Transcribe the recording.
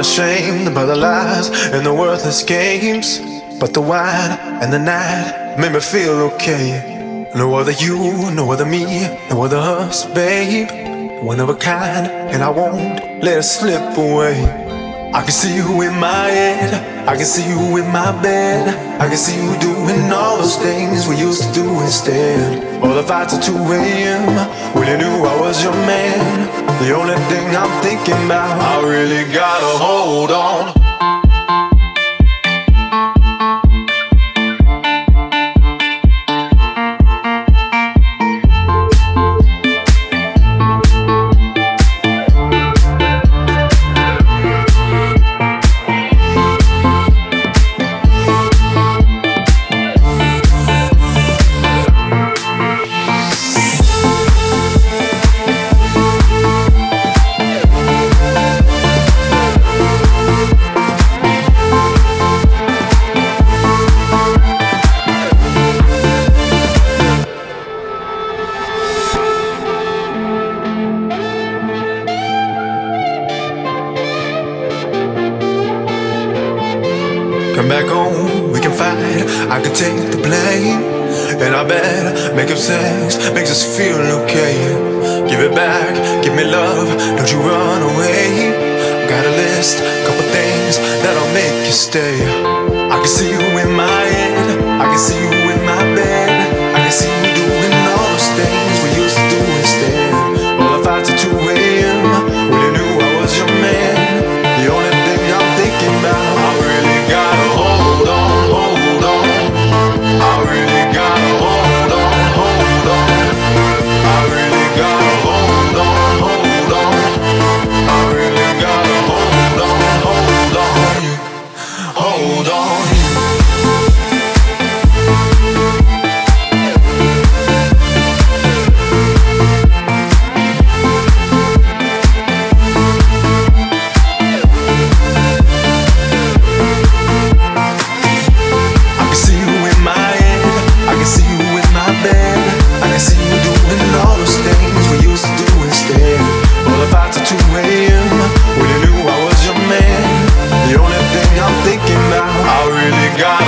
ashamed by the lies and the worthless games, but the wine and the night made me feel okay. No other you, no other me, no other us, babe. One of a kind, and I won't let it slip away. I can see you in my head, I can see you in my bed, I can see you doing all those things we used to do instead. All the fights at 2 a.m. when you knew I was your man. The only thing I'm thinking about, I really gotta hold on. Come back home, we can fight, I can take the blame. And I bet making sex makes us feel okay. Give it back, give me love, don't you run away. Got a list, couple things that'll make you stay. I can see you in my head, I can see you in my bed, I can see you doing all those things we used to do instead. All the fights at 2 a.m. when you knew I was your man. The only thing I'm thinking about, I really gotta hold on, hold on. I really gotta hold on, hold on. I really gotta hold on, hold on. I really gotta hold on, hold on. Hold on. God.